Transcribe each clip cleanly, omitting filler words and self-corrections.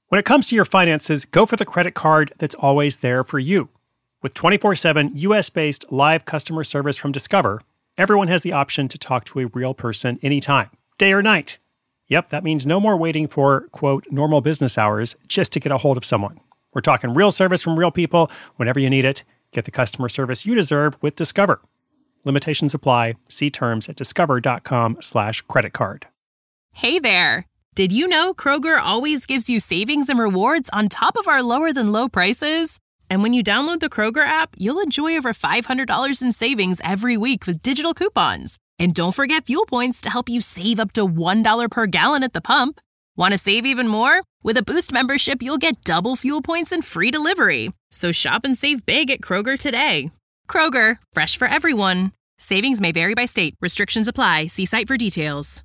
When it comes to your finances, go for the credit card that's always there for you. With 24/7 US-based live customer service from Discover, everyone has the option to talk to a real person anytime, day or night. Yep, that means no more waiting for, quote, normal business hours just to get a hold of someone. We're talking real service from real people whenever you need it. Get the customer service you deserve with Discover. Limitations apply. See terms at discover.com/creditcard. Hey there. Did you know Kroger always gives you savings and rewards on top of our lower than low prices? And when you download the Kroger app, you'll enjoy over $500 in savings every week with digital coupons. And don't forget fuel points to help you save up to $1 per gallon at the pump. Want to save even more? With a Boost membership, you'll get double fuel points and free delivery. So shop and save big at Kroger today. Kroger, fresh for everyone. Savings may vary by state. Restrictions apply. See site for details.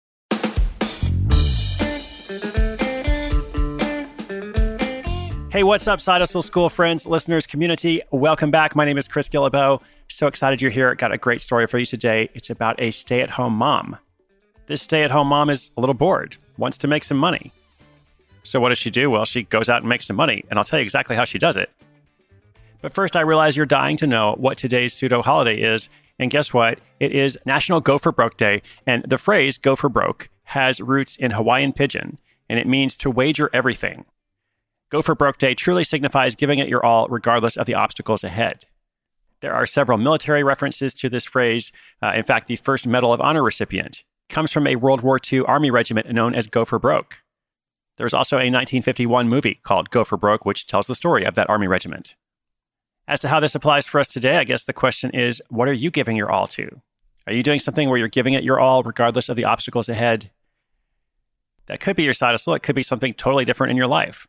Hey, what's up, Side Hustle School friends, listeners, community? Welcome back. My name is Chris Guillebeau. So excited you're here. Got a great story for you today. It's about a stay-at-home mom. This stay-at-home mom is a little bored, wants to make some money. So what does she do? Well, she goes out and makes some money, and I'll tell you exactly how she does it. But first, I realize you're dying to know what today's pseudo-holiday is. And guess what? It is National Go for Broke Day. And the phrase go for broke has roots in Hawaiian Pidgin, and it means to wager everything. Go for Broke Day truly signifies giving it your all regardless of the obstacles ahead. There are several military references to this phrase. In fact, the first Medal of Honor recipient comes from a World War II Army regiment known as Go for Broke. There's also a 1951 movie called Go for Broke, which tells the story of that Army regiment. As to how this applies for us today, I guess the question is, what are you giving your all to? Are you doing something where you're giving it your all regardless of the obstacles ahead? That could be your side hustle. It could be something totally different in your life.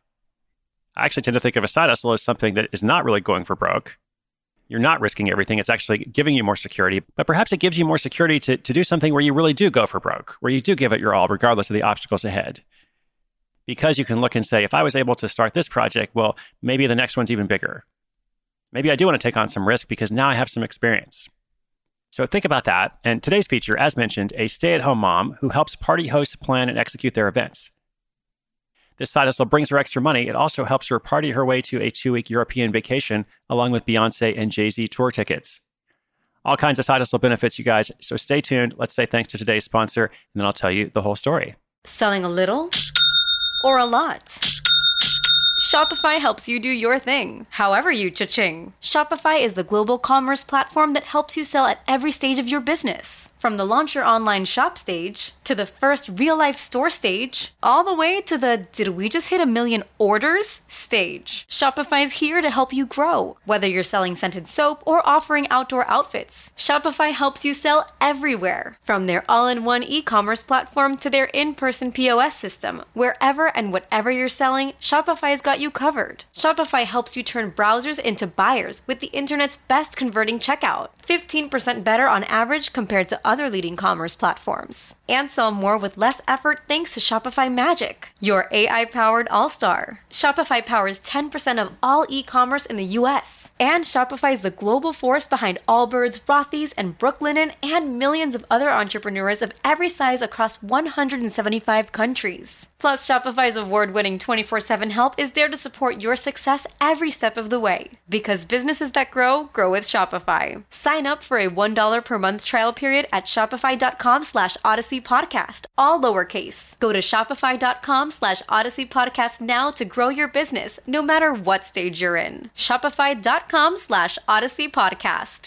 I actually tend to think of a side hustle as something that is not really going for broke. You're not risking everything. It's actually giving you more security, but perhaps it gives you more security to do something where you really do go for broke, where you do give it your all regardless of the obstacles ahead. Because you can look and say, if I was able to start this project, well, maybe the next one's even bigger. Maybe I do want to take on some risk because now I have some experience. So think about that. And today's feature, as mentioned, a stay-at-home mom who helps party hosts plan and execute their events. This side hustle brings her extra money. It also helps her party her way to a 2-week European vacation, along with Beyonce and Jay-Z tour tickets. All kinds of side hustle benefits, you guys. So stay tuned. Let's say thanks to today's sponsor, and then I'll tell you the whole story. Selling a little or a lot? Shopify helps you do your thing, however you cha-ching. Shopify is the global commerce platform that helps you sell at every stage of your business. From the launch your online shop stage, to the first real-life store stage, all the way to the did we just hit 1 million orders stage. Shopify's here to help you grow. Whether you're selling scented soap or offering outdoor outfits, Shopify helps you sell everywhere. From their all-in-one e-commerce platform to their in-person POS system, wherever and whatever you're selling, Shopify's got you covered. Shopify helps you turn browsers into buyers with the internet's best converting checkout. 15% better on average compared to other leading commerce platforms. And sell more with less effort thanks to Shopify Magic, your AI-powered all-star. Shopify powers 10% of all e-commerce in the US. And Shopify is the global force behind Allbirds, Rothy's, and Brooklinen, and millions of other entrepreneurs of every size across 175 countries. Plus, Shopify's award-winning 24/7 help is there to support your success every step of the way. Because businesses that grow, grow with Shopify. Sign up for a $1 per month trial period at shopify.com/Odyssey Podcast, all lowercase. Go to shopify.com/Odyssey Podcast now to grow your business, no matter what stage you're in. Shopify.com/Odyssey Podcast.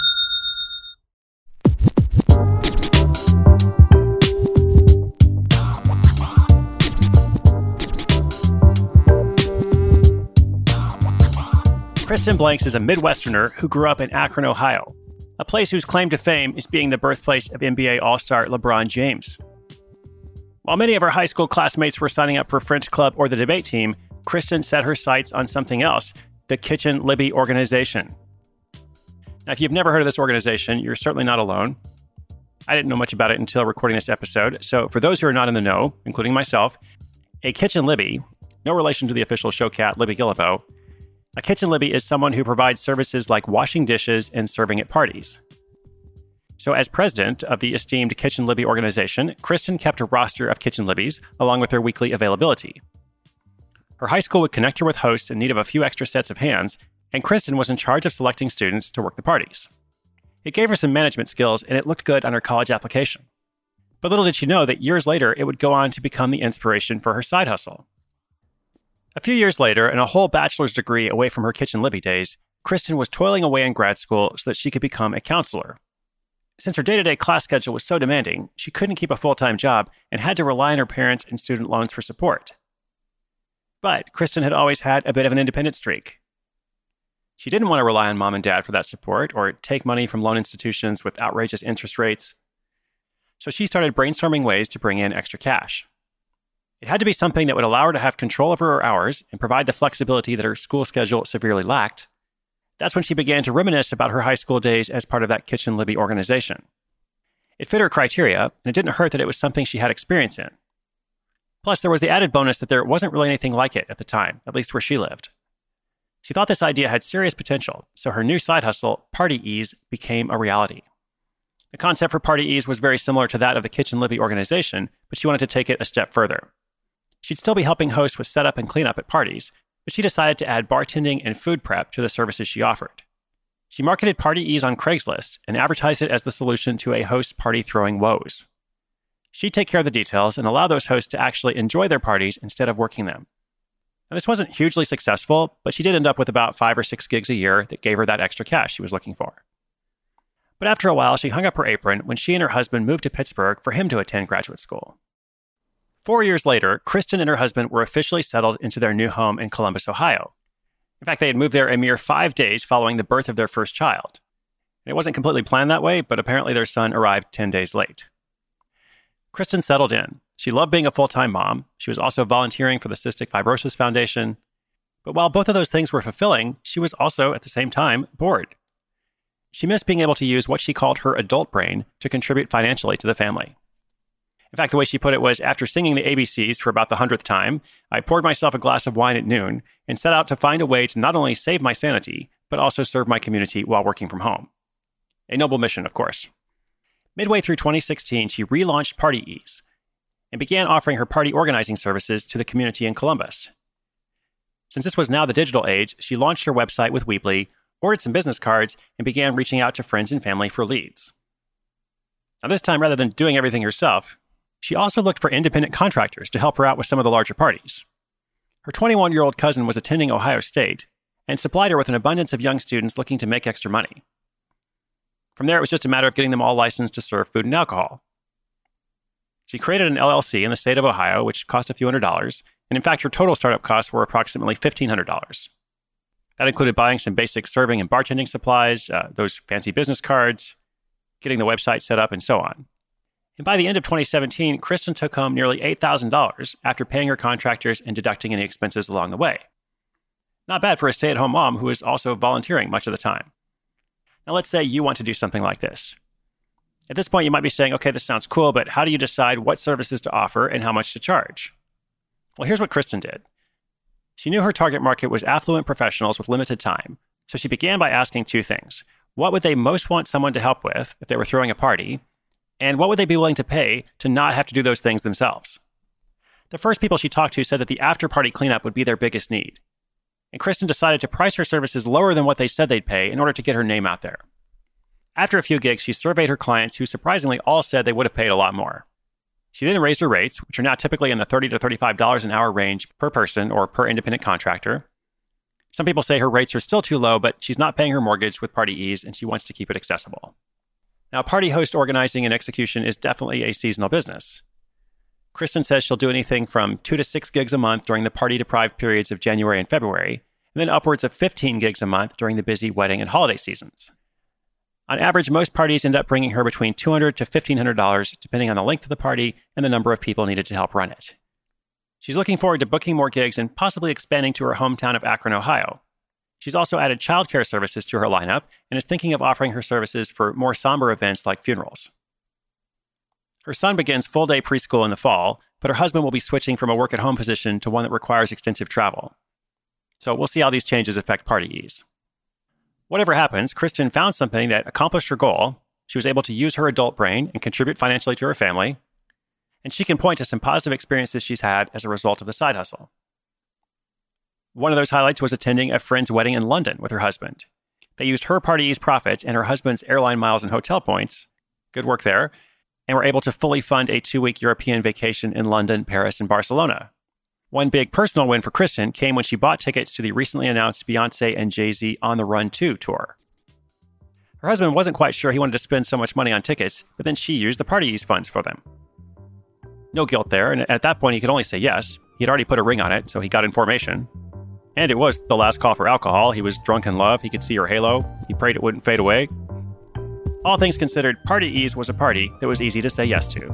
Kristen Blanks is a Midwesterner who grew up in Akron, Ohio, a place whose claim to fame is being the birthplace of NBA All-Star LeBron James. While many of her high school classmates were signing up for French Club or the debate team, Kristen set her sights on something else, the Kitchen Libby organization. Now, if you've never heard of this organization, you're certainly not alone. I didn't know much about it until recording this episode, so for those who are not in the know, including myself, a Kitchen Libby, no relation to the official show cat, Libby Guillebeau, a Kitchen Libby is someone who provides services like washing dishes and serving at parties. So as president of the esteemed Kitchen Libby organization, Kristen kept a roster of Kitchen Libbies along with their weekly availability. Her high school would connect her with hosts in need of a few extra sets of hands, and Kristen was in charge of selecting students to work the parties. It gave her some management skills, and it looked good on her college application. But little did she know that years later, it would go on to become the inspiration for her side hustle. A few years later, and a whole bachelor's degree away from her Kitchen Libby days, Kristen was toiling away in grad school so that she could become a counselor. Since her day-to-day class schedule was so demanding, she couldn't keep a full-time job and had to rely on her parents and student loans for support. But Kristen had always had a bit of an independent streak. She didn't want to rely on mom and dad for that support or take money from loan institutions with outrageous interest rates. So she started brainstorming ways to bring in extra cash. It had to be something that would allow her to have control over her hours and provide the flexibility that her school schedule severely lacked. That's when she began to reminisce about her high school days as part of that Kitchen Libby organization. It fit her criteria, and it didn't hurt that it was something she had experience in. Plus, there was the added bonus that there wasn't really anything like it at the time, at least where she lived. She thought this idea had serious potential, so her new side hustle, Party Ease, became a reality. The concept for Party Ease was very similar to that of the Kitchen Libby organization, but she wanted to take it a step further. She'd still be helping hosts with setup and cleanup at parties, but she decided to add bartending and food prep to the services she offered. She marketed Party Ease on Craigslist and advertised it as the solution to a host's party-throwing woes. She'd take care of the details and allow those hosts to actually enjoy their parties instead of working them. Now, this wasn't hugely successful, but she did end up with about 5 or 6 gigs a year that gave her that extra cash she was looking for. But after a while, she hung up her apron when she and her husband moved to Pittsburgh for him to attend graduate school. 4 years later, Kristen and her husband were officially settled into their new home in Columbus, Ohio. In fact, they had moved there a mere 5 days following the birth of their first child. It wasn't completely planned that way, but apparently their son arrived 10 days late. Kristen settled in. She loved being a full-time mom. She was also volunteering for the Cystic Fibrosis Foundation. But while both of those things were fulfilling, she was also, at the same time, bored. She missed being able to use what she called her adult brain to contribute financially to the family. In fact, the way she put it was, after singing the ABCs for about the 100th time, I poured myself a glass of wine at noon and set out to find a way to not only save my sanity, but also serve my community while working from home. A noble mission, of course. Midway through 2016, she relaunched Party Ease and began offering her party organizing services to the community in Columbus. Since this was now the digital age, she launched her website with Weebly, ordered some business cards, and began reaching out to friends and family for leads. Now, this time, rather than doing everything herself, she also looked for independent contractors to help her out with some of the larger parties. Her 21-year-old cousin was attending Ohio State and supplied her with an abundance of young students looking to make extra money. From there, it was just a matter of getting them all licensed to serve food and alcohol. She created an LLC in the state of Ohio, which cost a few $100s, and in fact, her total startup costs were approximately $1,500. That included buying some basic serving and bartending supplies, those fancy business cards, getting the website set up, and so on. And by the end of 2017, Kristen took home nearly $8,000 after paying her contractors and deducting any expenses along the way. Not bad for a stay-at-home mom who was also volunteering much of the time. Now, let's say you want to do something like this. At this point, you might be saying, okay, this sounds cool, but how do you decide what services to offer and how much to charge? Well, here's what Kristen did. She knew her target market was affluent professionals with limited time, so she began by asking 2 things. What would they most want someone to help with if they were throwing a party? And what would they be willing to pay to not have to do those things themselves? The first people she talked to said that the after-party cleanup would be their biggest need. And Kristen decided to price her services lower than what they said they'd pay in order to get her name out there. After a few gigs, she surveyed her clients who surprisingly all said they would have paid a lot more. She then raised her rates, which are now typically in the $30 to $35 an hour range per person or per independent contractor. Some people say her rates are still too low, but she's not paying her mortgage with Party Ease and she wants to keep it accessible. Now, party host organizing and execution is definitely a seasonal business. Kristen says she'll do anything from 2 to 6 gigs a month during the party-deprived periods of January and February, and then upwards of 15 gigs a month during the busy wedding and holiday seasons. On average, most parties end up bringing her between $200 to $1,500, depending on the length of the party and the number of people needed to help run it. She's looking forward to booking more gigs and possibly expanding to her hometown of Akron, Ohio. She's also added childcare services to her lineup and is thinking of offering her services for more somber events like funerals. Her son begins full-day preschool in the fall, but her husband will be switching from a work-at-home position to one that requires extensive travel. So we'll see how these changes affect Party Ease. Whatever happens, Kristen found something that accomplished her goal. She was able to use her adult brain and contribute financially to her family, and she can point to some positive experiences she's had as a result of the side hustle. One of those highlights was attending a friend's wedding in London with her husband. They used her Party Ease profits and her husband's airline miles and hotel points, good work there, and were able to fully fund a 2-week European vacation in London, Paris, and Barcelona. One big personal win for Kristen came when she bought tickets to the recently announced Beyoncé and Jay-Z On the Run 2 tour. Her husband wasn't quite sure he wanted to spend so much money on tickets, but then she used the Party Ease funds for them. No guilt there, and at that point he could only say yes. He'd already put a ring on it, so he got information. And it was the last call for alcohol. He was drunk in love. He could see her halo. He prayed it wouldn't fade away. All things considered, Party Ease was a party that was easy to say yes to.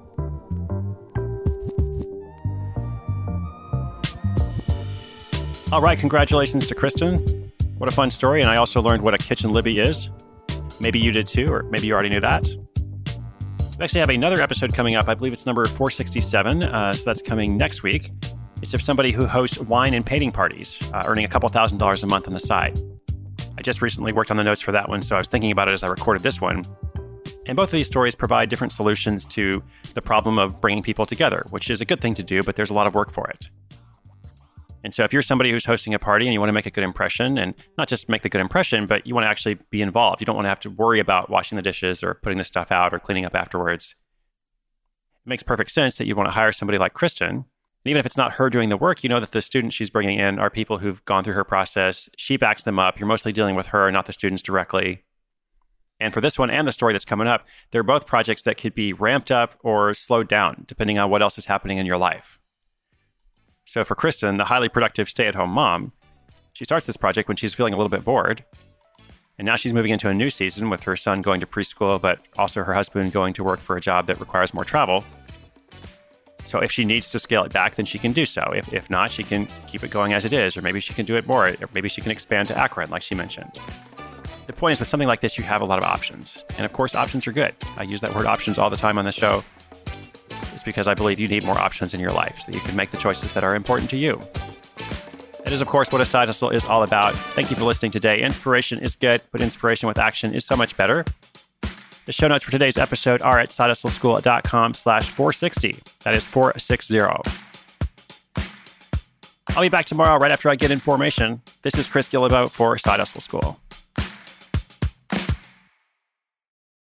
All right, congratulations to Kristen. What a fun story, and I also learned what a kitchen Libby is. Maybe you did too, or maybe you already knew that. We actually have another episode coming up. I believe it's number 467, so that's coming next week. It's of somebody who hosts wine and painting parties, earning a couple $1,000s a month on the side. I just recently worked on the notes for that one, so I was thinking about it as I recorded this one. And both of these stories provide different solutions to the problem of bringing people together, which is a good thing to do, but there's a lot of work for it. And so if you're somebody who's hosting a party and you want to make a good impression, and not just make the good impression, but you want to actually be involved. You don't want to have to worry about washing the dishes or putting the stuff out or cleaning up afterwards. It makes perfect sense that you want to hire somebody like Kristen. And even if it's not her doing the work, you know that the students she's bringing in are people who've gone through her process. She backs them up. You're mostly dealing with her, not the students directly. And for this one and the story that's coming up, they're both projects that could be ramped up or slowed down, depending on what else is happening in your life. So for Kristen, the highly productive stay-at-home mom, she starts this project when she's feeling a little bit bored. And now she's moving into a new season with her son going to preschool, but also her husband going to work for a job that requires more travel. So if she needs to scale it back, then she can do so. If not, she can keep it going as it is, or maybe she can do it more, or maybe she can expand to Akron, like she mentioned. The point is, with something like this, you have a lot of options. And of course, options are good. I use that word options all the time on the show. It's because I believe you need more options in your life so that you can make the choices that are important to you. That is, of course, what a side hustle is all about. Thank you for listening today. Inspiration is good, but inspiration with action is so much better. The show notes for today's episode are at sidehustleschool.com/460. That is 460. I'll be back tomorrow right after I get information. This is Chris Guillebeau for Side Hustle School.